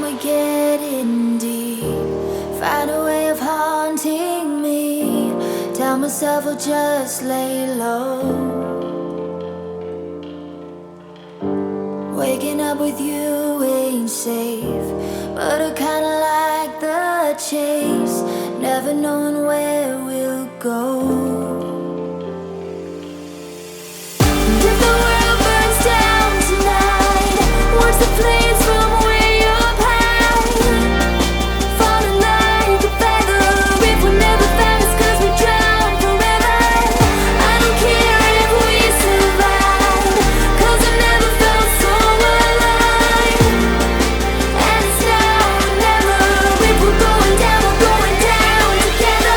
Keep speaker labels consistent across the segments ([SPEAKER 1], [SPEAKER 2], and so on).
[SPEAKER 1] time we get in deep, find a way of haunting me. Tell myself I'll just lay low. Waking up with you ain't safe, but I kinda like the chase, never knowing where we'll go. If the world burns down tonight, what's the place from where you're high? Falling like a feather, if we never fast, 'cause we drown forever. I don't care if we survive, 'cause I never felt so alive. And it's now or never, if we're going down, we're going down together.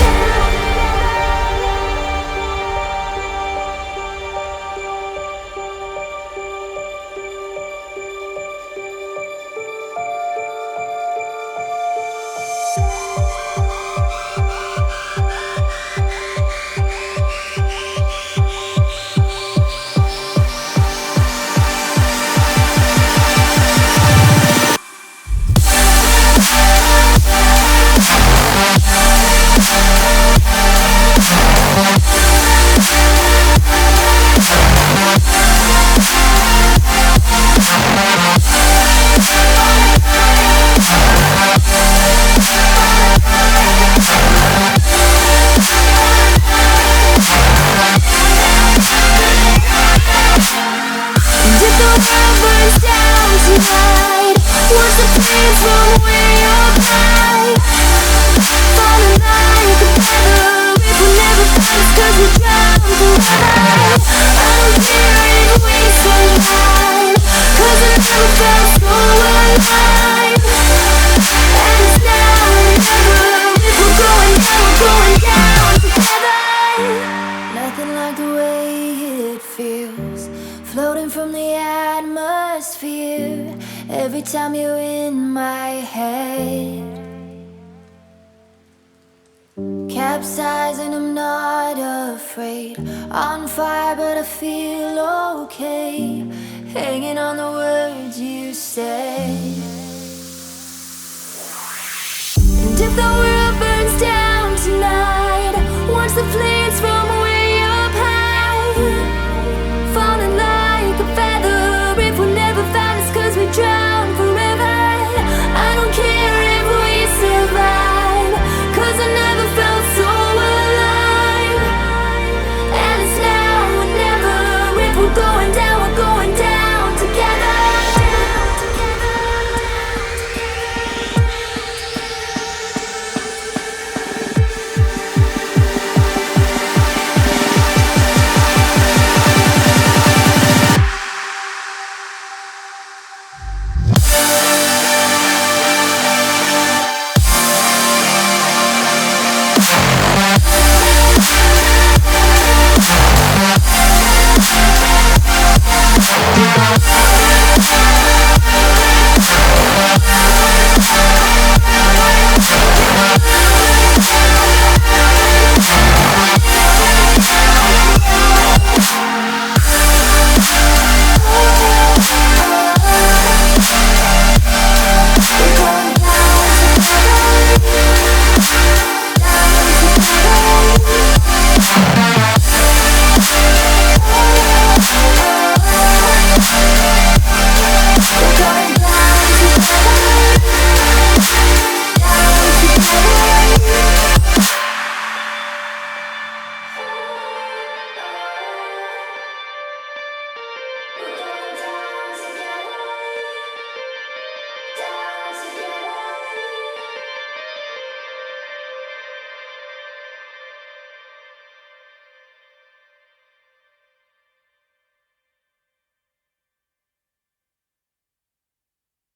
[SPEAKER 1] If the world burns down tonight, what's the place from where you're high? Falling like a feather, if we never fast, 'cause we drown forever. I don't care if we survive, 'cause I never felt so alive. And it's now or never, if we're going down together. Nothing like the way it feels, floating from the atmosphere, every time you're in my head. Capsizing, I'm not afraid, on fire but I feel okay, hanging on the words you said. And if the world